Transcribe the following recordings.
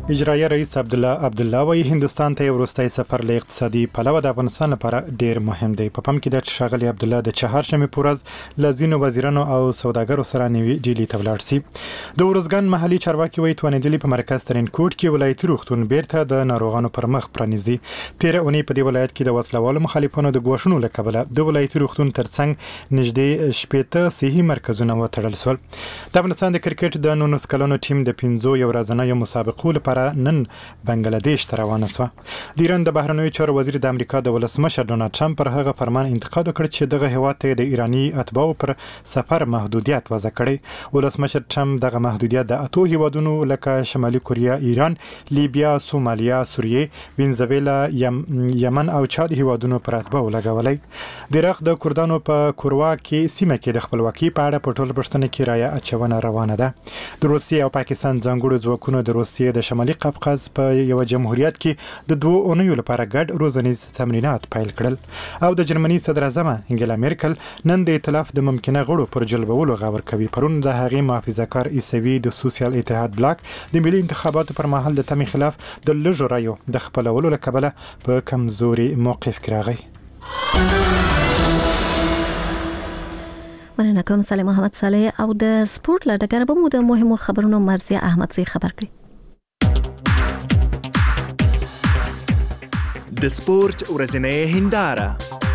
اجرایه رئیس عبدالله وایي هندستان ته وروستي سفر له اقتصادي پلوه د افغانستان لپاره ډیر مهم دی. په پم کې د شاغلي عبدالله د چهارشنبه پورز لزینو وزیرانو او سوداګرو سره نیوي ډیلی ته ولاړ سي. د ورزګان محلي چارواکي وایي توانېدلي په مرکز ترینکوټ کې ولایتي روغتون بیرته د ناروغانو پر مخ پرانیزي. 13 اونۍ په دې ولایت کې د وسلوالو مخالفانو د ګواښونو له کبله د ولایتي روغتون ترڅنګ نږدې 80 صحي مرکزونه وتړل شول. د افغانستان د کرکټ د 19 کلنو ټیم د 15 ورځنیو مسابقو لپاره نن بنگلاديش ته روانه شوه. د ایران د بهرنیو چارو وزیر د امریکا د ولسمشر ډونالد ټرمپ پر هغه فرمان انتقاد وکړ چې دغه هیواد ته د ایرانی اتباعو پر سفر محدودیت وضع کړي. ولسمشر ټرمپ دغه محدودیت د اتو هیوادونو لکه شمالي کوریا، ایران، لیبیا، سومالیا، سوریه، وینزویلا، یمن او چاد هیوادونو پر اتباعو لګولې. د عراق د کردانو په کوروا کې سیمه کې د خپلواکي په اړه په ټول پښتنه کې رایه اچونه روانه ده. د روسیې او پاکستان ځانګړو ځواکونو د روسیې د شمالي قفقاز په یو جمهوریت کې د 2 اونیو لپاره ګډ روزنیز تمرینات پیل کړل. او د جرمني صدر اعظم انګلا میرکل نن د ائتلاف د ممکنه غړو پر جلبولو غور کوي. پرون د هغې محافظه‌کار عیسوي د سوسیال اتحاد بلاک د ملي انتخاباتو پر مهال د تمې خلاف د لږو رایو د خپلولو له کبله په کمزوري موقف کې راغی. مننه کوم سلام محمد صالح او د سپورت لړ به مو د مهمو خبرونو مرزیه احمد سي خبر کړي. د سپورت ورځنۍ هنداره.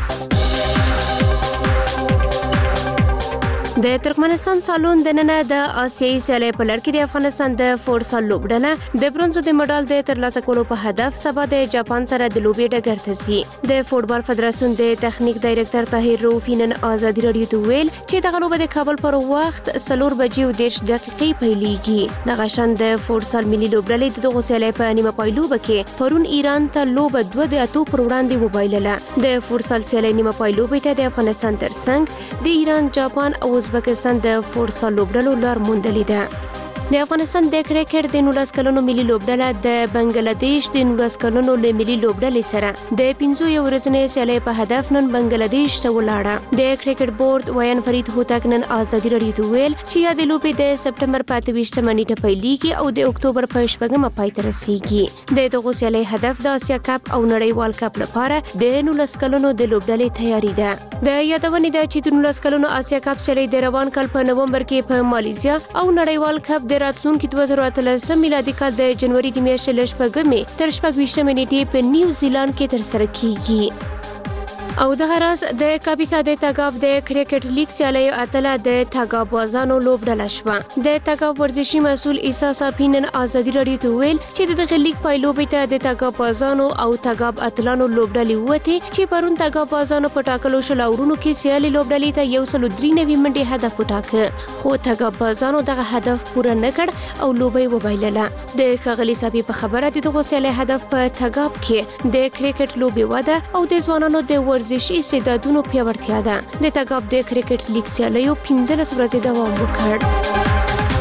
د ترکمنستان سالون د نن د آسیایي سیالۍ په لړ کې د افغانستان د فوټسال لوبډله د برونزو د مډال د ترلاسه کولو په هدف سبا د جاپان سره د لوبې ډګر ته ځي. د فوټبال فدراسیون د تخنیک ډایرکټر طاهر روفي نن آزادي رادیو ته ویل چې د لوبې د کابل پر وخت 4:10 پیلېږي. د غشن د فوټسال ملي لوبډلې دغه سیالۍ په نیمه پایلوبه کې پرون ایران ته لوبه 2-2 پر وړاندې وبایلله. د فوټسال سیالۍ نیمه پایلوبه ته د افغانستان ترڅنګ د ایران، جاپان او ازبکستان د فوټسال لوبډلو لار موندلې ده. د افغانستان د کرکټ د 19 کلنو ملي لوبډله د بنگلاديش د 19 کلنو ملي لوبډلې سره د 15 ورځنۍ سیالۍ په هدف نن بنگلاديش ته ولاړه. د کرکټ بورډ ویان فرید هوتک نن آزادي رادیو ته ویل چې یا د لوبې د سپټمبر 25 نیټه پیلېږي او د اکتوبر په 8 پای ته رسیږي. د دغه سیالۍ هدف د اسیا کپ او نړیوال کپ لپاره د 19 کلنو د لوبډلې تیاری ده. د یادونې ده چې د 19 کلنو اسیا کپ سیالۍ د روان کال په نومبر کې په مالیزیا او نړیوال کپ د راتلونکي 2013 میلادي کال د جنوري د میاشتې له 20 تر 26 نیټې په نیوزیلند کې ترسره کیږي. او د غرض د کاپیسا د تګاب د کرکټ لیګ سیالۍ اتله د تګاب بازانو لوبډله شوه. د تګاب ورزشي مسول عیسی صافینن آزادي رادیو ته ویل چې د لیګ پایلوبې ته د تګاب بازانو او تګاب اتلانو لوبډلې وته چې پرون تګاب بازانو په ټاکلو شل اورونو کې سیالي لوبډلې ته 193 منډه هدف وټاکه، خو تګاب بازانو دغه هدف پوره نکړ او لوبې وبایلله. د خغلی صافي په خبره د سیالۍ هدف په تګاب کې د کرکټ لوبې وده او د ځوانانو د ورزشي استعدادونو پیاوړتیا ده. د تګاب د کرکټ لیګ سیالیو 15 ورځې دوام وکړ.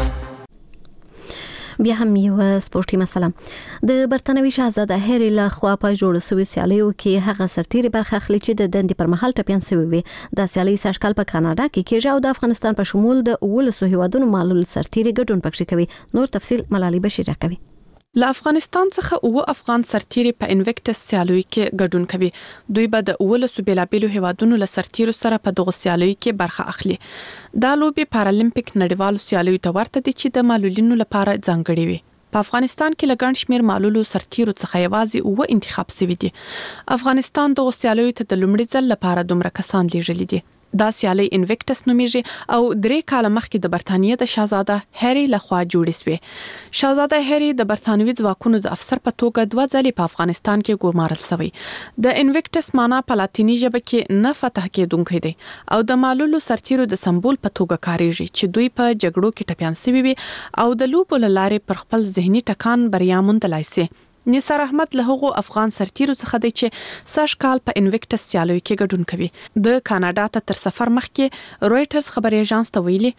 بیا هم یو سپورتي مسله. د برتانوي شاهزاده هری له خوا په جوړ شوی سیالیو کې هغه سرتیري برخه اخلي چې د دندې پر مهال ټپيان شوی وي. د سیالي سږکال په کاناډا کې کېږي او د افغانستان په شمول د 19 هیوادونو معلول سرتیري ګډون پکې کوي. نور تفصیل ملالي بشیر راکوي. له افغانستان څخه 9 افغان سرتیري په انویکټس سیالیو کې ګډون کوي. دوی به د 19 بیلابیلو هیوادونو له سرتیرو سره په دغه سیالیو کې برخه اخلي. دا لوبې پارالمپیک نړیوالو سیالیو ته ورته دي چې د معلولینو لپاره ځانګړي وي. په افغانستان کې لګڼ شمیر معلولو سرتیرو څخه یوازې 9 انتخاب شوي دي. افغانستان دغه سیالیو ته د لومړي ځل لپاره دومره کسان لیږلي دي. دا سیالي انویکټس نومیږي او 3 کال مخکې د برتانیې د شاهزاده هری لخوا جوړې شوې. شاهزاده هری د برتانوي ځواکونو د افسر په توګه 2 ځلې په افغانستان کې ګومارل شوی. د انویکټس معنی په لاتینی ژبه کې نه فتح کېدونکی دی او د معلولو سرتیرو د سمبول په توګه کاریږي چې دوی په جګړو کې ټپيان شوي وي او د لوبو لارې پر خپل ذهني ټکان بریا موندلای شي. نثار احمد له هغو افغان سرتیرو څخه دی چې سږ کال په انویکټس سیالیو کې ګډون کوي. د کاناډا ته تر سفر مخکې رويټرز خبري اژانس ته ویلي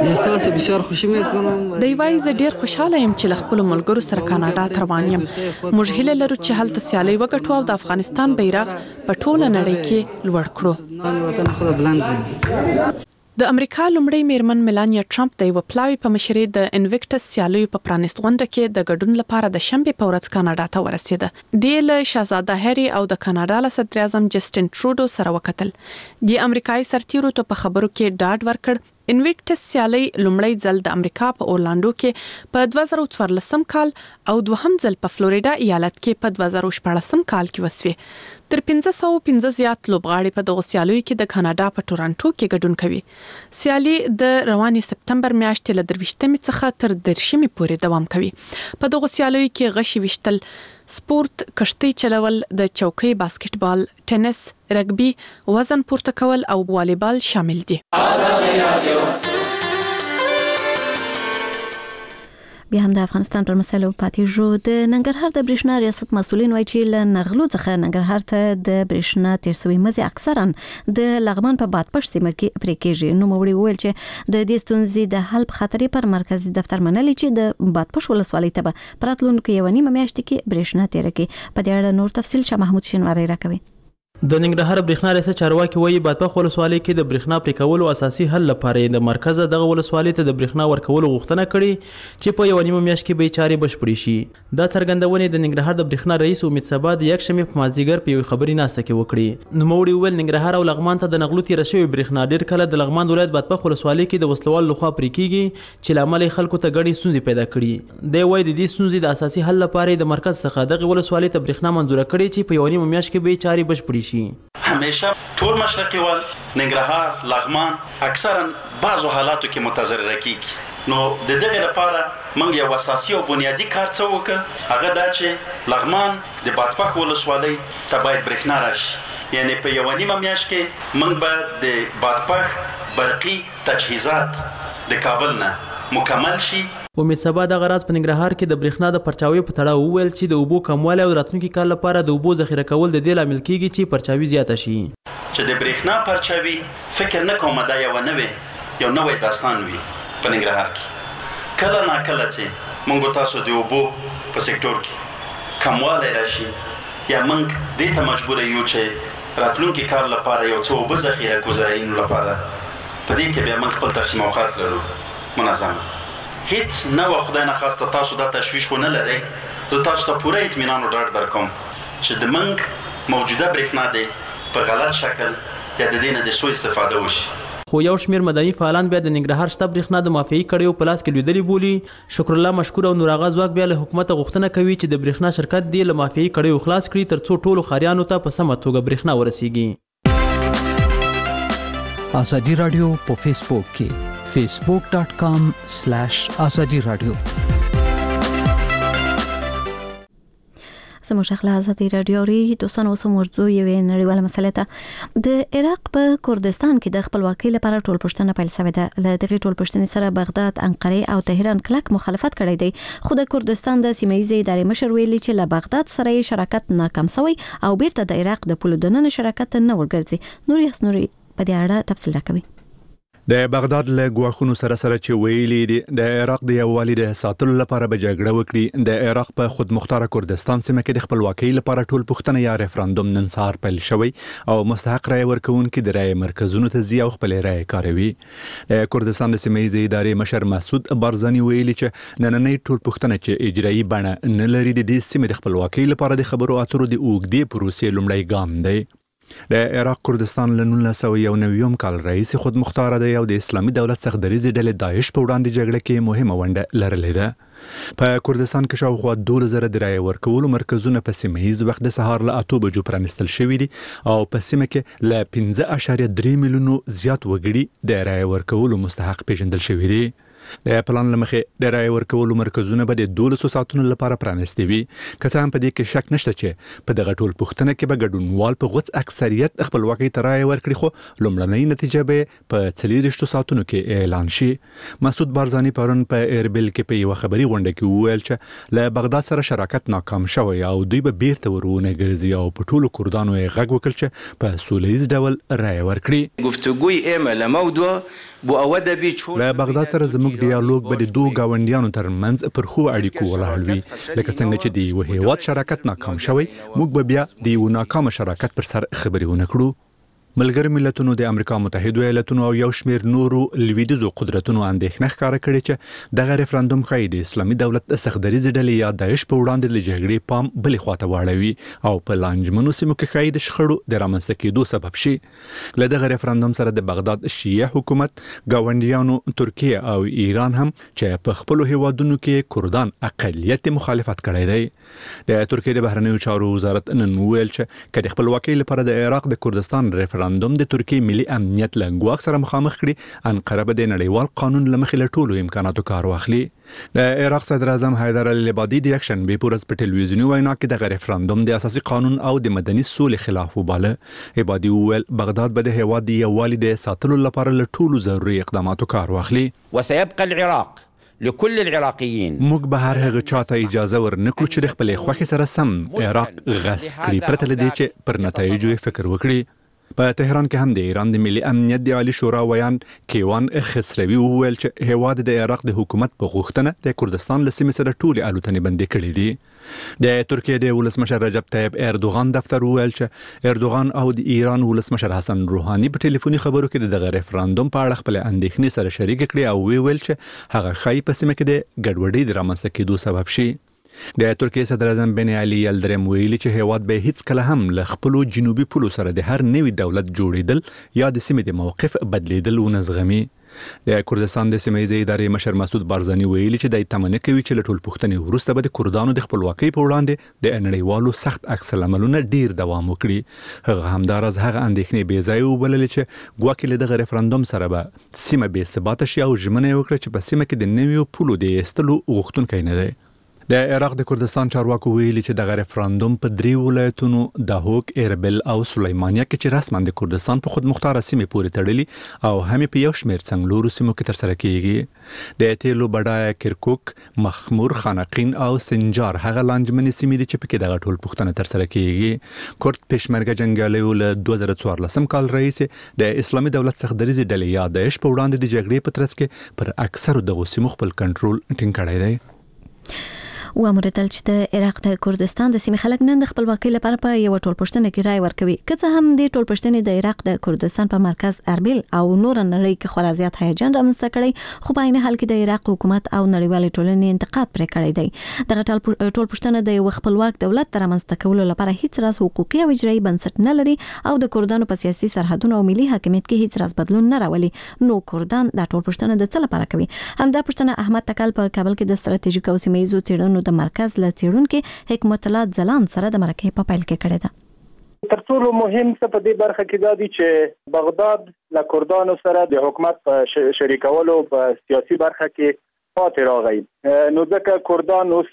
دی وایي زه ډیر خوشاله یم چې له خپل ملګرو سره کاناډا ته روان یم. موږ هیله لرو چې هلته سیالي وګټو او د افغانستان بیرغ په ټوله نړۍ کې لوړ کړو. د امریکا لومړی میرمن میلانیا ټرمپ د یو پلاوی په مشرۍ د انویکټس سیالیو په پرانیست غونډه کې د ګډون لپاره د شنبه په ورځ کاناډا ته ورسېده. د له شاهزاده هری او د کاناډا له صدر اعظم جسټین ټروډو سره وکتل. د امریکایي سرتیرو ته په خبرو کې ډاډ ورکړ. انویکټس سیالي لومړی ځل د امریکا په اورلاندو کې په 2014 کال او دوهم ځل په فلوریدا ایالت کې په 2014 کال کې وسوه. تر 515 زیات لوبغاړي په دغه سیالیو کې د کاناډا په ټورانټو کې ګډون کوي. سیالي د رواني سپتمبر میاشتې له 23 څخه تر 10 پورې دوام کوي. په دغه سیالیو کې غشي وشتل، سپورت، کشتۍ چلول، د چوکۍ باسکټبال، ټینس، رګبي، وزن پورته کول او والیبال شامل دي. بیا هم د افغانستان پر مسایلو پاتې شو. د ننګرهار د برېښنا ریاست مسولین وایي چې له نغلو څخه ننګرهار ته د برېښنا تیر شوی مزي اکثرا د لغمان په بادپش سیمه کې پرې کېږي. نو موري ویل چې د دې ستونزې د حل خاطرې پر مرکزی دفتر منلي چې د بادپش ولسوالۍ ته پراتلونکو یو نیمه میاشت کې برېښنا تیر کې. په دې اړه نور تفصیل شاه محمود شینواری راکوي. د ننګرهار برېښنا ریاست چارواکي وایي بادپخ ولسوالۍ کې د برېښنا پرې کولو اساسي حل لپاره د مرکز دغه ولسوالۍ ته د برېښنا ورکولو غوښتنه کړې چې په یو نیمه میاشت کې به چارې بشپړې شي. دا څرګندونې د ننګرهار د برېښنا رئیس امید سبا د یک شنبه په مازدیګر په یو خبري ناسته کې وکړې. نوموړي وویل ننګرهار او لغمان ته د نغلو تیر شوی برېښنا ډیر کله د لغمان ولایت بادپخ ولسوالۍ کې د وسلوال لخوا پرې کیږي چې لامل خلکو ته ګڼې ستونزې پیدا کړي. دی وایي د دې ستونزې د اساسي حل لپاره د مرکز څخه دغه ولسوالۍ ته برېښنا منظوره کړې چې په یو نیمه میاشت کې به چارې بشپړې شي. همیشه ټول مشرقي ول ننګرهار لغمان اکثرا بعضو حالاتو کې متضرر کیږي. نو د دغه لپاره موږ یو اساسي او بنیادی کار څه وکړ، هغه دا چې لغمان د بادپخ ولسوالۍ ته باید برېښنا راشي. یعنی په یو نیمه میاشت کې موږ به د بادپخ برقي تجهیزات د کابل نه مکمل شي. امید سبا د غراز په ننګرهار کې د برېښنا د پرچاوي په تړاو وویل چې د اوبو کموالی او راتلونکي کال لپاره د اوبو ذخیره کول د دې لامل کیږي چې پرچاوي زیاته شي. چې د برېښنا پرچاوي فکر نه کوم دا یو نوې داستان وي په ننګرهار کې. کله نا کله چې موږ تاسو د اوبو په سکتور کې کموالی راشي یا موږ دې ته مجبور یو چې راتلونکي کال لپاره یو څه اوبه ذخیره کړو زراعینو لپاره، په دې کې بیا موږ خپل تقسیم اوقات لرو منظم. هیڅ نو خدای نه خواسته تاسو دا تشویش ونه لرئ. زه تاسو ته پوره اطمینان او ډاډ درکوم چې د موږ موجوده برېښنا دی په غلط شکل یا د دې نه د سوء استفاده وشي. خو یو شمیر مدني فعالان بیا د ننګرهار شته برېښنا د مافیایي کړیو په لاس کې لویدلې بولي. شکر الله مشکور او نور آغا ځواک بیا له حکومت غوښتنه کوي چې د برېښنا شرکت دی له مافیایي کړیو خلاص کړي ترڅو ټولو خاریانو ته په سمه توګه برېښنا ورسیږي. ازادي رادیو په فیسبوک کې facebook.com/azadi radio. سمو شخله ازادي رادیو ری دوستانو سم ورځو یو نړیواله مسله ته د عراق په کردستان کې د خپلواکۍ لپاره ټول پښتنه پیل شوې ده. له دغه ټول پښتنې سره بغداد، انقره او تهران کلک مخالفت کړی دی. خو د کردستان د سیمه‌یزې ادارې مشر ویلي چې له بغداد سره شراکت ناکام شوی او بیرته د عراق د پولو دننه شراکت نه ورګرځي. نوري په دې اړه تفصیل راکوي. د بغداد له ګواښونو سره چې ویلي دي د عراق د یووالي د ساتلو لپاره به جګړه وکړي. د عراق په خودمختاره کردستان سیمه کې د خپلواکۍ لپاره ټول پښتنه یا ریفرندوم نن سهار پیل شوی او مستحق رای ورکوونکي د رای مرکزونو ته ځي او خپل رای کاروي. د کردستان د سیمه‌یزې ادارې مشر مسعود بارزانی ویلي چې نننۍ ټول پښتنه چې اجرایي بڼه نه لري د دې سیمې د خپلواکۍ لپاره د خبرو اترو د اوږدې پروسې لومړی ګام دی. د عراق کردستان له 1991 کال رئیس خودمختار دی او د اسلامي دولت څخه دریځ ډلې داعش په وړاندې جګړه کې مهمه ونډه لرلې ده. په کردستان کې شاوخوا 12,000 د رای ورکولو مرکزونه په سیمه‌یز وخت د سهار له 8 بجو پرانیستل شوي دي او په سیمه کې له 15.3 میلیونو زیات وګړي د رای ورکولو مستحق پیژندل شوي دي. د پلان لمخې د رای ورکولو مرکزونه به د 12 ساعتونو لپاره پرانیستي وي. که څه هم په دې کې شک نشته چې په دغه ټول پوښتنه کې به ګډونوال په غوڅ اکثریت خپلواکۍ ته رای ورکړي، خو لومړنۍ نتیجه به په 24 ساعتونو کې اعلان شي. مسعود بارزانی پرون په ایربل کې په یو خبري غونډه کې وویل چې له بغداد سره شراکت ناکام شوی او دوی به بیرته ورونه ګرځي او په ټولو کردانو یې غږ وکړ چې په سولهییز ډول رای ورکړي. گفتگوی ایمه موضوع له بغداد سره زموږ ډیالوګ به د دوه گاونډیانو ترمنځ پر خو اړیکو ولاړ وي. لکه څنګه چې د یو هیواد شراکت ناکام شوی، موږ به بیا د یو ناکام شراکت پر سر خبرې ونه کړو. ملګری ملتونو د امریکا متحده ایالاتونو او یو شمېر نورو لویدیځو قدرتونو اندېښنه ښکاره کړې چې دغه ریفرندوم ښایي د اسلامي دولت د سختدریزې ډلې یا داعش په وړاندې له جګړې پام بلې خواته واړوي او په لانجمنو سیمو کې ښایي د شخړو د رامنځته کېدو سبب شي. له دغه ریفرندوم سره د بغداد شیعه حکومت، ګاونډیانو ترکیه او ایران هم چې په خپلو هیوادونو کې کردان اقلیت مخالفت کړی دی. د ترکیه د بهرنیو چارو وزارت نن وویل چې که د خپلواکۍ لپاره د عراق د کردستان ریفرندوم د ترکیه ملي امنیت له ګواښ سره مخامخ کړي، انقره به د نړیوال قانون له مخې له ټولو امکاناتو کار واخلي. د عراق صدر اعظم حیدر العبادي د یکشنبې په ورځ په ټلویزیوني وینا کې دغه ریفرندوم د اساسي قانون او د مدني سولې خلاف وباله. عبادي وویل بغداد به د هیواد د یووالي د ساتلو لپاره له ټولو ضروري اقداماتو کار واخلي. وسيبقى العراق لكل العراقيين. موږ به هر هغه چاته اجازه ورنکړو چې د خپلې خوښې سره سم عراق غصب کړي، پرته له دې چې پر نتایجو فکر وکړي. په تهران کې هم د ایران د ملي امنیت د عالی شورا ویان کیوان خسروي وویل چې هیواد د عراق د حکومت په غوښتنه د کردستان له سیمې سره ټولې الوتنې بندې کړې دي. د ترکیه د ولسمشر رجب طیب اردوغان دفتر وویل چې اردوغان او د ایران ولسمشر حسن روحاني په ټلیفوني خبرو کې دغه ریفرندوم په اړه خپل اندېښنې سره شریک کړي او ویل چې هغه ښایي په سیمه کې د ګډوډۍ د رامنځته کېدو سبب شي. د ترکیه صدر اعظم بن علي یلدرم ویلي چې هیواد به هیڅ کله هم له خپل جنوبي پولو سره د هر نوي دولت جوړیدل یا د سیمې د موقف بدلیدل ونه زغمي. د کردستان د سیمې ادارې مشر مسعود بارزانی ویلي چې د تمنه کوي چې له ټول پوښتنې وروسته به د کردانو د خپلواکۍ په وړاندې د نړیوالو سخت عکس العملونه ډیر دوام وکړي. هغه همدارز هغه اندېښنې بې ځایه وبللې چې ګواکې له دغه ریفرندوم سره به سیمه بې ثباته شي او ژمنه یې وکړه چې په سیمه کې د نویو پولو د ایستلو غوښتونکی نه دی. د عراق د کردستان چارواکو ویلي چې دغه ریفرندوم په 3 ولایتونو دهوک، اربیل او سلیمانیه کې چې رسما د کردستان په خودمختاره سیمې پورې تړلي او هم په یو شمېر څنګلورو سیمو کې ترسره کیږي. د تیلو بډایه کرکوک، مخمور، خانقین او سنجار هغه لانجمنې سیمې دي چې پکې دغه ټول پوښتنه ترسره کیږي. کرد پېشمرګه جنګیالیو له 2014 کال راهیسې د اسلامي دولت سختدریزې ډلې یا داعش په وړاندې د جګړې په ترڅ کې پر اکثرو دغو سیمو خپل کنټرول ټینګ کړی دی. وامردل چې د عراق د کردستان د سیمې خلک نن د خپلواکۍ لپاره په یو ټولپوښتنه کې رائے ورکوي. که څه هم د ټولپوښتنې د عراق د کردستان په مرکز اربیل او نور نړۍ کې خورا زیات هیجان رامنځته کړی، خو په عین حال کې د عراق حکومت او نړیوالې ټولنې انتقاد پرې کړی دی. دغه ټولپوښتنه د یو خپلواک دولت تر رامنځته کولو لپاره هیڅ راز حقوقي او اجرایي بنسټ نه لري او د کردانو په سیاسي سرحدونو او ملي حاکمیت کې هیڅ راز بدلون نه راولي. نو کردان دا ټولپوښتنه د څه لپاره کوي؟ همدا پوښتنه احمد تکل په کابل کې د ستراتیژیک او سیمه ییزو څېړنو د مرکز له څېړونکو حکمت الله ځلان سره د مرکې په پیل کې کړې ده. تر ټولو مهم څه په دې برخه کې دا دی چې بغداد له کردانو سره د حکومت په شریکولو په سیاسي برخه کې پاتې راغی. نو ځکه کردان اوس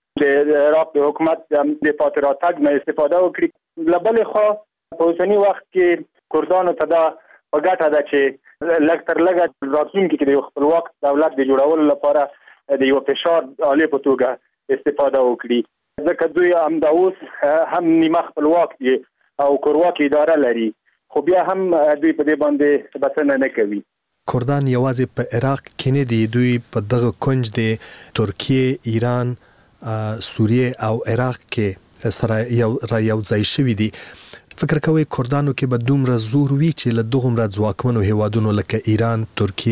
د عراق د حکومت د پاتې راتګ نه استفاده وکړي. له بلې خوا په اوسني وخت کې کردانو ته دا په ګټه ده چې لږ تر لږه راتلونکي کې د یو خپلواک دولت د جوړولو لپاره د یو فشار آلې په توګه استفاده وکړي. ځکه دوی همدا اوس هم نیمه خپلواک دي او کورواک اداره لري، خو بیا هم دوی په دې باندې بسنه نه کوي. کردان یوازې په عراق کې نه دي، دوی په دغه کنج د ترکیه، ایران، سوریه او عراق کې سره یو ځای شوي دي. فکر کوي کردانو کې به دومره زور وي چې له دغومره ځواکمنو هیوادونو لکه ایران،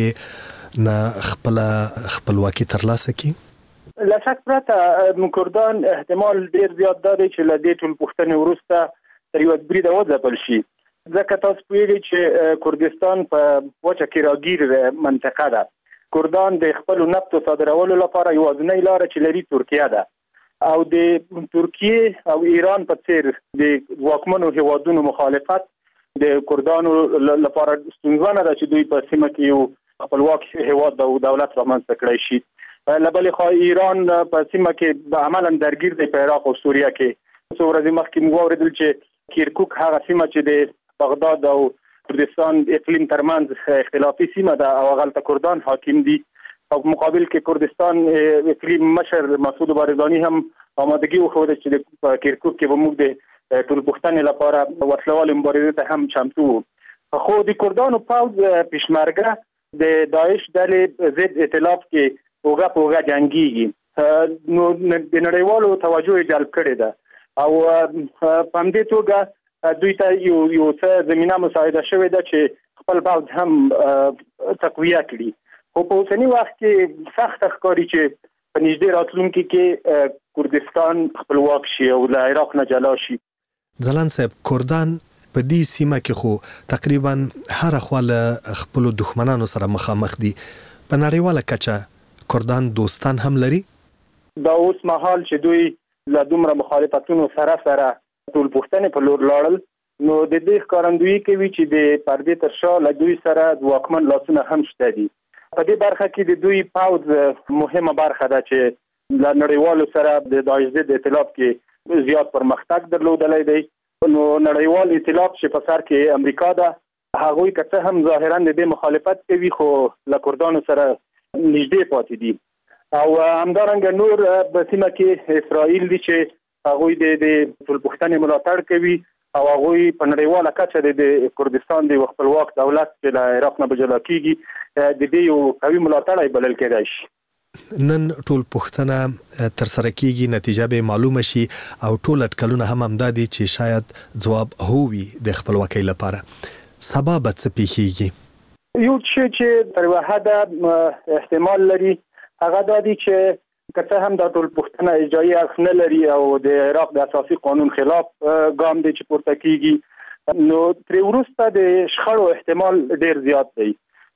ترکیه نه خپلواکي ترلاسه کړي؟ لا شک پرته کردان احتمال ډیر زیات دی چې له دې ټول پوښتنې وروسته تر یو بریده وځپل شي. ځکه تاسو پوهیږئ چې کردستان په وچه کې راګیر منطقه ده. کردان د خپل نفت صادرولو لپاره یوازینۍ لار چې لري ترکیه ده او د ترکیه او ایران په څیر د واکمنو هیوادونو مخالفت د کردانو لپاره ستونزمنه ده چې دوی په سیمه کې یو خپلواک هیواد او دولت رامنځته کړی شي. لبلې خو ایران په سیمه کې عملاً درگیر دی په عراق او سوریه کې. څو ورځې مخکې موږ اوریدل چې کیرکوک هغه سیمه چې د بغداد او کردستان اقلیم ترمنځ اختلافي سیمه ده او هلته کردان حاکم دي، او په مقابل کې کردستان اقلیم مشر مسعود بارزانی هم آمادگی وښوده چې په کیرکوک کې به موږ د ټولپوښتنې لپاره وسلوالې مبارزې ته هم چمتو وو. خو د کردانو پوځ پېشمرګه د داعش ډلې ضد ائتلاف کې اوګه په اوګه جنګيږي. نو د نړیوالو توجه جلب کړې ده او په همدې توګه دوی ته یو څه زمينه مساعده شوې ده چې خپل پوځ هم تقویه کړي. خو په اوسنی وخت کې سخت ښکاري چې په نږدې راتلونکي کې کردستان خپلواک شي او له عراق نه جلا شي. ځلان صاحب، کردان په دې سیمه کې خو تقریبا هر خواله خپل دښمنانو سره مخامخ دي. په نړیواله کچه کردان دوستان هم لري. دا اوس مهال چې دوی له دومره مخالفتونو سره ټول پښتنې په لور لاړل، نو د دې ښکارندویي کوي چې د پردې تر شا له دوی سره ځواکمن لاسونه هم شته دي. په دې برخه کې د دوی پوځ مهمه برخه ده چې له نړیوالو سره د داعش ضد ائتلاف کې زیات پرمختګ درلودلی دی. نو نړیوال ائتلاف چې په سر کې امریکا ده، هغوی که څه هم ظاهرا د دې مخالفت کوي خو له کردانو سره نږدې پاتې دي. او همدارنګه نور په سیمه کې اسرائیل دي چې هغوی د ټول پښتنې ملاتړ کوي او هغوی په نړیواله کچه د کردستان د خپلواک دولت چې له عراق نه بجلا کیږي د دې یو قوي ملاتړی بلل کېدای شي. نن ټول پښتنه تر سره کیږي، نتیجه به معلومه شي او ټول اټکلونه هم همدادي چې شاید جواب هووي د خپلواکۍ لپاره. سبا به څه پیښیږي؟ یو چې تر وحده احتمال لري هغه دا دی چې که څه هم دا ټول پښتنه اجرایي اړخ نه لري او د عراق د اساسي قانون خلاف ګام دی چې پورته کیږي، نو تر وروسته د شخړو احتمال ډیر زیات دی.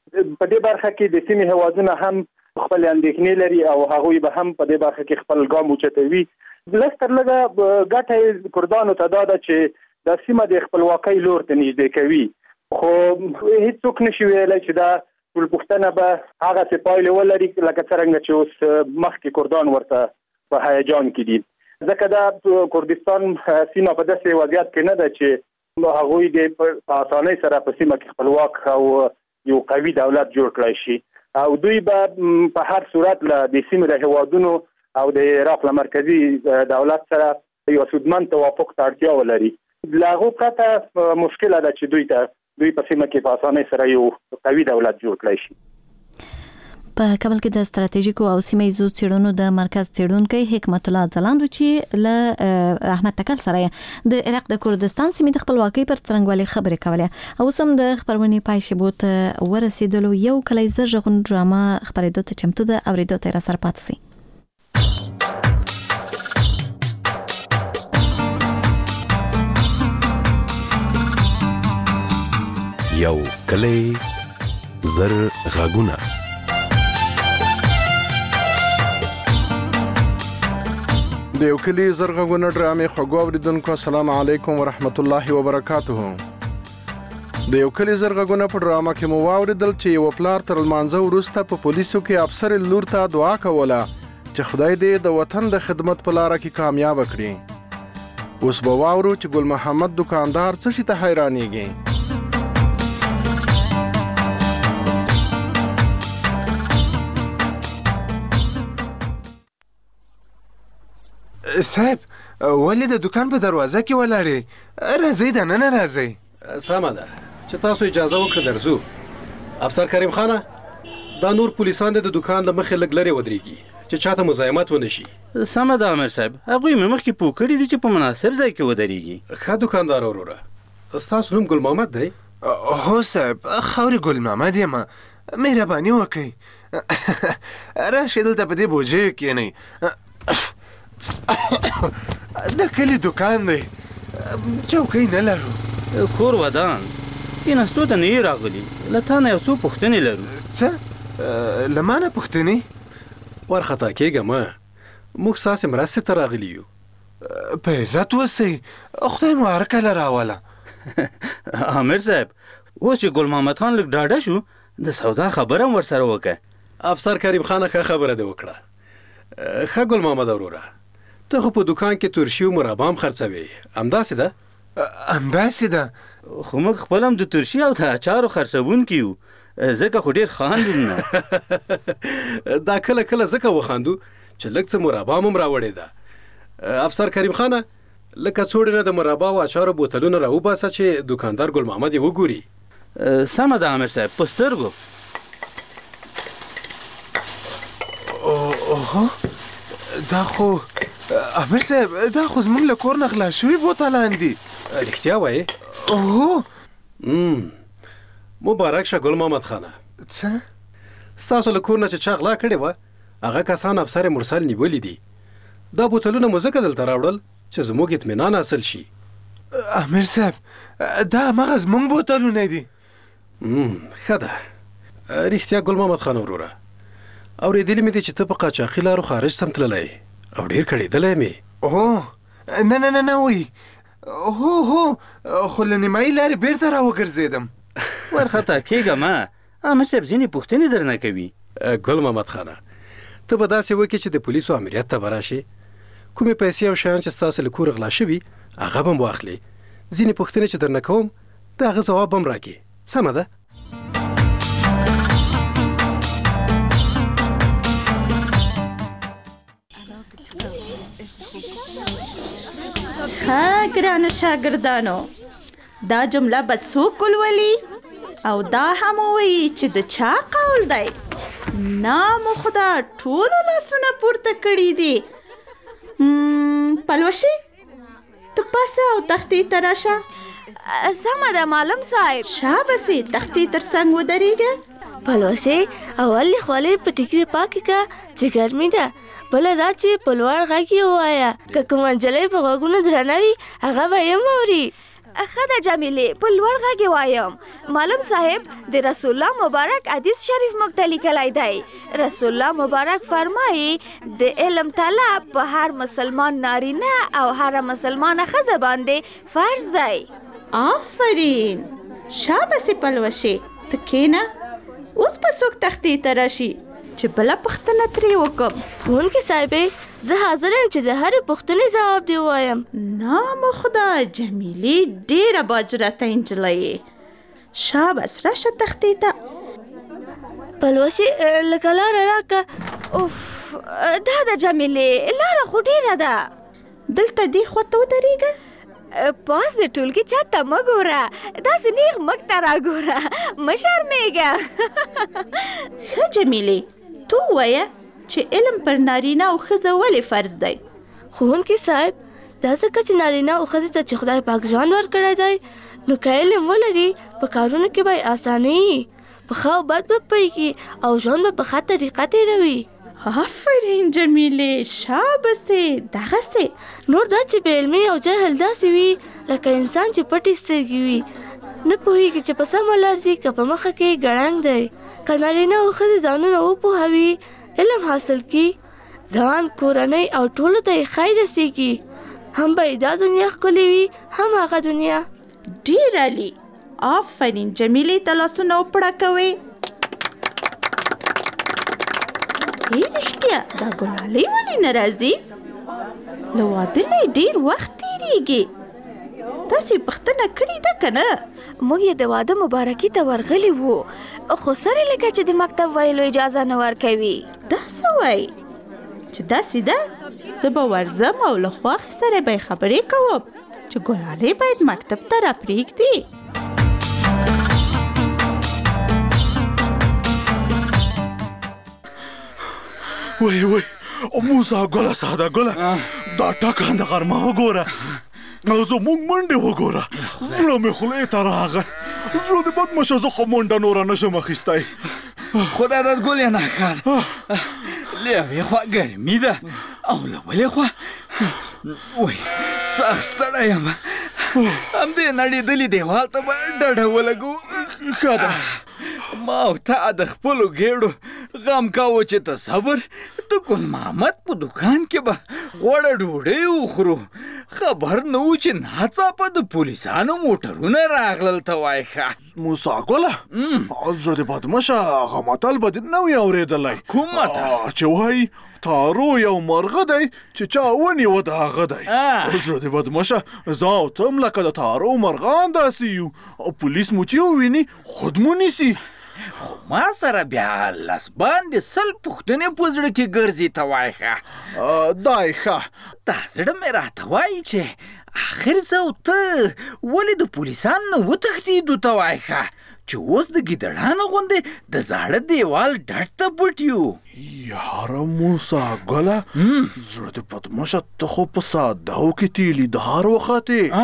په دې برخه کې د سیمې هیوادونه هم خپل اندېښنې لري او هغوی به هم په دې برخه کې خپل ګام اوچتوي. لږ تر لږه ګټه کردانو ته دا ده چې د سیمه د خپلواکۍ لور ته نږدې کوي، خو هیڅوک نشي ویلی چې دا ټول پښتنه به هغه څه پایلې ولري لکه څنګه چې اوس مخکې کردان ورته په هیجان کې دي. ځکه دا کردستان سیمه په داسې وضعیت کې نه ده چې هغوی د په اسانۍ سره په سیمه کې خپلواک او یو قوي دولت جوړ کړی شي، او دوی به په هر صورت له د سیمې د هیوادونو او د عراق له مرکزي دولت سره یو سودمن توافق ته اړتیا ولري. له هغو پرته مشکله ده چې دوی په سیمه کې په اسانۍ سره یو قوي دولت جوړ کړی شي. په کابل کې د ستراتیژیکو او سیمه‌ییزو څېړنو د مرکز څېړونکی حکمت الله ځلاند چې له احمد تکل سره د عراق د کردستان سیمې د خپلواکۍ پر څرنګوالي خبرې کولې او سم د خبرونې پای شیبو ته ورسېدلو. یو کلی زر ژغون ډرامه خبرېدو ته چمتو ده، اورېدو ته را سره پاتې سئ. یو کلی زر غاګونه. د یو کلی زر غاګونه ډرامې خوږو اوریدونکو السلام علیکم ورحمت الله وبرکاته. د یو کلی زر غاګونه په ډرامه کې مو واوریدل چې یو پلار تر لمانځه وروسته په پولیسو کې افسر لور ته دعا کوله چې خدای دې د وطن د خدمت په لاره کې کامیاب کړي. اوس به واورو چې ګل محمد دکاندار څه شي ته حیرانېږي. صاحب ولې د دکان په دروازه کې ولاړې؟ راځئ دننه راځئ. سمه ده چې تاسو اجازه وکړه درځو. افسر کریم خانه، دا نور پولیسان د دکان له مخې لږ لرې ودرېږي چې چاته مزاحمت ونه شي. سمه ده امیر صاحب، هغوی مې مخکې پوه کړي دي چې په مناسب ځای کې ودرېږي. ښه دوکاندار وروره، ستاسو نوم ګل محمد دی؟ هو صاحب، خاورې ګل محمد یم. مهرباني وکئ راشئ دلته په دې بوجۍ کښېنئ. د کلي دکان دی، چوکۍ نه لرو. کور ودان کېناستو ته نه یې راغلي، له تا نه یو څو پوښتنې لرو. څه له ما نه پوښتنې؟ وارخطا کېږه مه، موږ ستاسې مرستې ته راغلي یو. په عزت اوسئ، خدای مو هر کله راوله. امیر صاحب، اوس چې ګل محمد خان لږ ډاډه شو، د سودا خبره هم ورسره وکړه. افسر کریم خانه ښه خبره دې وکړه. ښه ګل محمد وروره، ته خو په دکان کې ترشي او مربا هم خرڅوې، همداسې ده؟ همداسې ده، خو موږ خپل هم د ترشي او د اچارو خرڅوونکي یو، ځکه خو ډېر خاندو نه. دا کله کله ځکه وخاندو چې لږ څه مربا هم راوړې ده. افسر کریم خانه، لکه څوړې نه د مربا او اچارو بوتلونه راوباسه چې دکاندار ګل محمد یې وګوري. سمه ده امیر صاحب، په سترګو. اوه دا خو امیر صاحب، دا خو زموږ له کور نه غلا شوي بوتلان دي. رښتیا وایې؟ اوه مبارک شه ګل محمد خانه. څه؟ ستاسو له کور نه چې چا غلا کړې وه هغه کسان افسر مرسل نیولي دي. دا بوتلونه مو ځکه دلته راوړل چې زموږ اطمینان حاصل شي. امیر صاحب دا هماغه زموږ بوتلونه دي. ښه ده. رښتیا ګل محمد خان وروره، اورېدلي مې دي چې ته په قاچاقي لارو خارج سم تللی او ډېر کړېدلی مې. نه وایي هو خو له نیمایي لارې بېرته راوګرځېدم. ورخطا کېږه مه، امیر صاحب ځینې پوښتنې درنه کوي. ګل محمد خانه ته به داسې وکړې چې د پولیسو امریت ته به راشې، کومې پیسې او شیان چې ستاسو له کوره غلا شوي هغه به م واخلې، ځینې پوښتنې چې درنه کوم د هغه ځواب به م راکړې. سمه ده؟ ښه ګرانو شاګردانو، دا جمله به څوک ولولي او دا هم ووایي چې د چا قول دی؟ نامو خدا ټولو لاسونه پورته کړي دي. پلوشي ته پاسه او تختې ته راشه. سمه ده معلم صاحب. شابسې تختې تر څنګ ودرېږه. پلوشي اول یې خولۍ په ټیکري پاکې که چې ګرمي ده، بله دا چې په لوړ غږ یې ووایه، که کومه نجلۍ په غوږونو درنه وي هغه به یې م اوري. ښه ده جمیلې، په لوړ غږ وایم. معلم صاحب د رسول الله مبارک حدیث شریف موږ ته لیکلی دی. رسول الله مبارک فرمایي د علم طلب په هر مسلمان نارینه او هر مسلمانه ښځه باندې فرض دی. آفرین، شابسې پلوشې، ته کښېنه. اوس به څوک تختې ته راشي چې بله پوښتنه ترې وکړم. ښوونکي صاحبې زه حاضر یم چې د هرې پوښتنې ځواب دې ووایم. نام خدا، جمیلې ډېره باجرته نجلۍ یې. شابس راشه تختې ته. پلوشي لږه لاره راکړه. اوف دا ده جمیلې، لاره خو ډېره ده. دلته دې خوا ته ودرېږه. پاس د ټولګي چا ته مه ګوره، داسې نیغ موږ ته راګوره، مه شرمېږه. ښه جمیلې، تو ووایه چې علم پر نارینه او ښځه ولې فرض دی؟ ښوونکي صاحب دا ځکه چې نارینه او ښځې ته چې خدای پاک ژوند ورکړی دی، نو که علم ولري په کارونو کې به یې اساني وي، په ښه او بد به پوهېږي او ژوند به په ښه طریقه تېروي. آفرین جمیلې، شابسې دغسې. نور دا چې بې علمي او جهل داسې وي لکه انسان چې پټې سترګې وي، نه پوهېږي چې په سمه لار ځي که په مخه کې ګړنګ دی. که نارینه او ښځې ځانونه وپوهوي، علم حاصل کړي، ځان، کورنۍ او ټولو ته یې خیر رسېږي، هم به یې دا دنیا ښکلې وي هم هغه دنیا. ډېر عالي، آفرین جمیلې ته لاسونه وپړه کوئ. رښتیا دا ګلالۍ ولې نه راځي؟ له واده نه ډېر وخت تېرېږي. تاسې پوښتنه کړې ده که نه؟ موږ یې د واده مبارکي ته ورغلي وو، خو سره لکه چې د مکتب ویلو اجازه نه ورکوي. دا څه وایي چې داسې ده؟ زه به ورځم او له خوښې سره به یې خبرې کوم چې ګلالۍ باید مکتب ته راپرېږدي. وای موسی ګله، ساده ګله، دا ټکان د غرمه وګوره او زموږ منډې وګوره. زړه مې خولې ته راغی. زړه دې بدمشه، زه خو منډه نوره نشم اخیستی. خدای دې ګل یې ناکار. له یوې خوا ګرمي ده او له بلې خوا وای سخت ستړی یم. همدې نړېدلي دیوال ته به ډډه ولګو. ښه ده. ما او تا د خپلو ګېډو غم کاوه چې تصور د ګل محمد په دکان کې به غوړه ډوډۍ وخورو، خبر نه و چې ناڅاپه د پولیسانو موټرونه راغلل. ته وایې ښه موسی ګله، زړه دې بدمشه، هغه متل به دې نه وي اورېدلی؟ کوم متل؟ چې وایي تارو یو مرغه دی چې چا ونیوه د هغه دی. زړه دې بدمشه، زه او ته هم لکه د تارو مرغان داسې یو، او پولیس مو چې وویني خود مو نیسي. خو ما سره بیا لس باندې سل پوښتنې په زړه کې ګرځي. ته وایې ښه دا یې ښه. دا زړه مې راته وایي چې آخر زه او ته ولې د پولیسانو نه وتښتېدو. ته وایې ښه چې اوس د ګیدړانو غوندې د زاړه دیوال ډډ ته پټ یو. یاره موسی ګله، زړه دې بدمشه، ته خو په سادهو کې تیلیدار وختې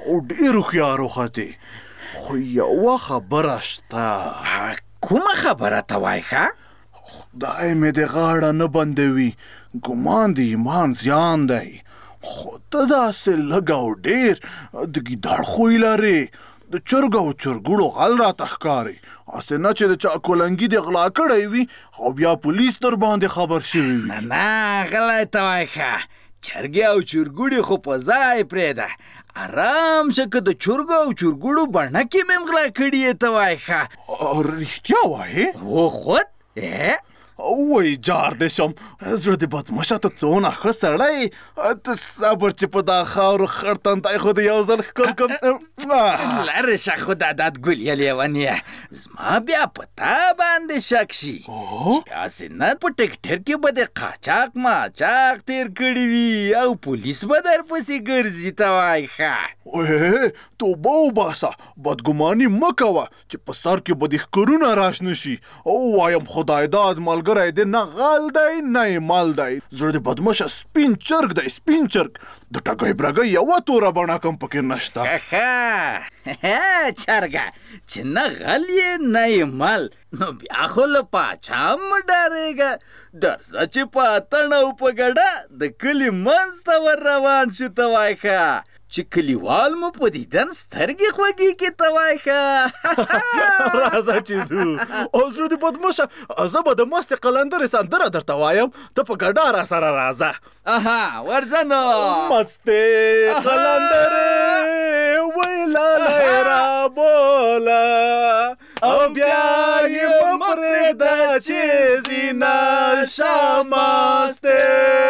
او ډېر هوښیار وختې خو یوه خبره شته. کومه خبره ته وایې ښه؟ خدای مې د غاړه نه بندوي، ګمان د ایمان زیان دی. خو ته داسې لږ او ډېر د ګیدړ خوی لرې، د چرګ او چرګوړو غل راته ښکاري. هسې نه چې د چا کولنګي دې غلا کړی وي او بیا پولیس در باندې خبر شوي وي. نه غلی ته وایې ښه، چرګې او چرګوړي خو په ځای پرېږده. ارام شه که د چرګو او چرګوړو بڼکې مې هم غلا کړي یې ته وایې ښه. رښتیا وایې؟ و خود وای جار دې شم، زړه دې بدمشه ته څونه ښه سړی. ته صبر چې په دا خاورو خړ تندی خو دې یو ځل ښکل کړم. لرې شه خو دا دادګل یې لیونیه، زما بیا په تا باندې شک شي چې هسې نه په ټکټر کې به دې قاچاق ماچاق تېر کړي وي او پولیس به درپسې ګرځي ته وایې ښه. توبه وباسه، بدګماني مه کوه چې په سر کې به دې ښکرونه راشنه شي. او وایم خدای داد ملګری دې نه غل دی نه یې مل دی. زړه دې بدمشه سپین چرګ دی، سپین چرګ. د ټګۍ برګۍ یوه توره بڼه کم پکې نشته. چرګه چې نه غل یې نه یې مل، نو بیا خو له پاچا مه ډارېږه. درځه چې په اتڼ او په ګډه د کلي منځ ته ور روان شو ته وایې ښه، چې کلیوال مو په دیدن سترګې خوږې کې ته وایې ښه. راځه چې ځو. او زړه دې بدمشه، زه به د مستې قلندرې سندره درته وایم، ته په ګډا را سره راځه. ورځه نو. مستې قلندرې وی لالی را بوله او بیا یې مه پرېږده چې ځي نشه مستې.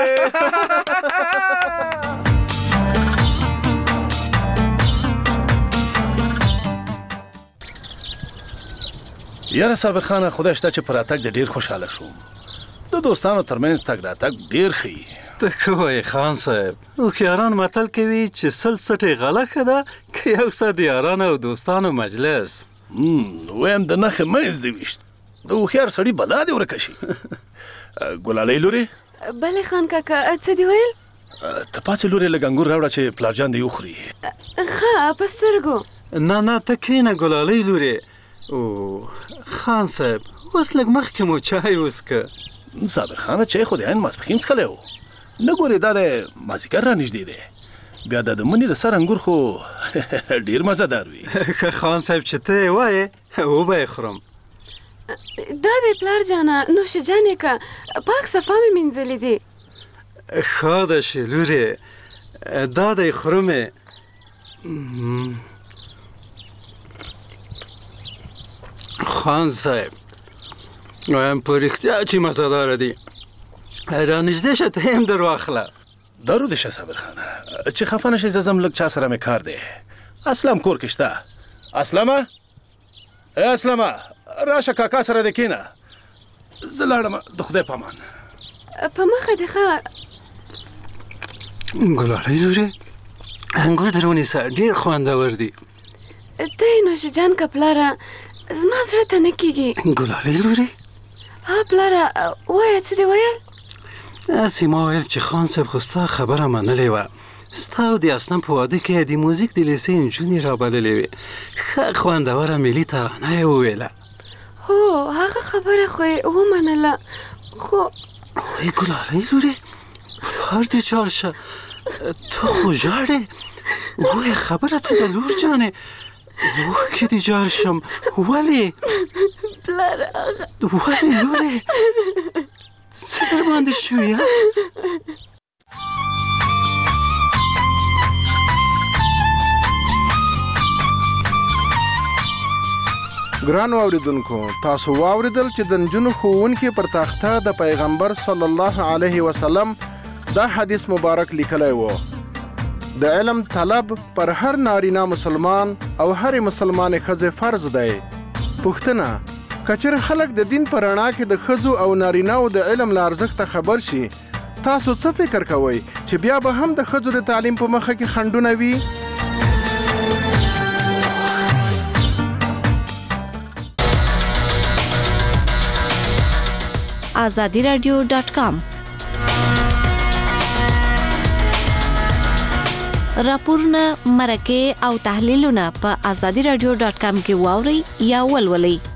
یاره صابر خانه، خدای شته چې په راتګ د ډېر خوشحاله شوم. د دوستانو ترمنځ تګ راتګ ډېر ښه وي. ته ښه وایې خان صاحب، هوښیاران متل کوي چې سل سټې غله ښه ده که یو څه د یارانو او دوستانو مجلس. ویم د نښې منځ دې ویشت، د هوښیار سړي بلا دې ورکه شي. ګلالۍ لورې. بلې خان کاکا څه دې ویل؟ ته پاڅې لورې لږ انګور راوړه چې پلارجان دې وخوري. ښه په سترګو. نه ته کښېنه ګلالۍ لورې. او خان صاحب اوس لږ مخکې مو چای وڅښه. صابر خانه چای خو د عین ماسپښین څښلی و، نه ګورې دا د مازدیګر را نږدې دی، بیا دا د مني د سر انګور خو ډېر مزهدار وي. خان صاحب چې ته یې وایې وبه یې خورم. دا دی پلار جانه، نوشه جانې که پاک صفا مې مینځلي دي. ښه ده چې لورې، دا دی خورمې. خان صاحب وایم په رښتیا چې مزهداره دي، را نږدې شه ته یې هم در واخله. دارو دې شه صابر خانه، چې خفه نه شې، زه ځم لږ چا سره مې کار دی. اسلم کور کې شته؟ اسلمه، ای اسلمه راشه کاکا سره دې کښېنه. زه لاړم، د خدای په امان. په مخه دې ښه. ګلالۍ لورې، انګور در ونیسه، ډېر خوندور دي. ته یې نوشه جان که پلاره، زما زړه ته نه کېږي. ګلالۍ لورې. پلاره وایه څه دې ویل؟ هسې ما ویل چې خان صاحب خو ستا خبره منلې وه، ستا او د اسلم په واده کې د موزیک د لیسې نجونې رابللې وې، ښه خوندوره ملي ترانه یې وویله. هو هغه خبره خو یې ومنله، خو وایي ګلالۍ لورې پلار دې جار شه، ته خو ژاړې. وایه خبره څه ده لور جانې؟ اوښکې دې جار شم. ولې پلاره ولې لورې څه در باندې شوي؟ ګرانو اوریدونکو، تاسو واوریدل چې د نجونو ښوونکي پر تخته د پیغمبر صلی الله علیه وسلم دا حدیث مبارک لیکلی و: د علم طلب پر هر نارینه مسلمان او هر مسلمان ښځې فرض دی. پوښتنه: که چېرې خلک د دین په رڼا کې د ښځو او نارینه‌و د علم له ارزښته خبر شي، تاسو څه فکر کوئ چې بیا به هم د ښځو د تعلیم په مخه کې خنډونه وي؟ azadiradio.com راپورونه، مرکې او تحلیلونه په azadi radio.com کې واورئ یا ولولئ.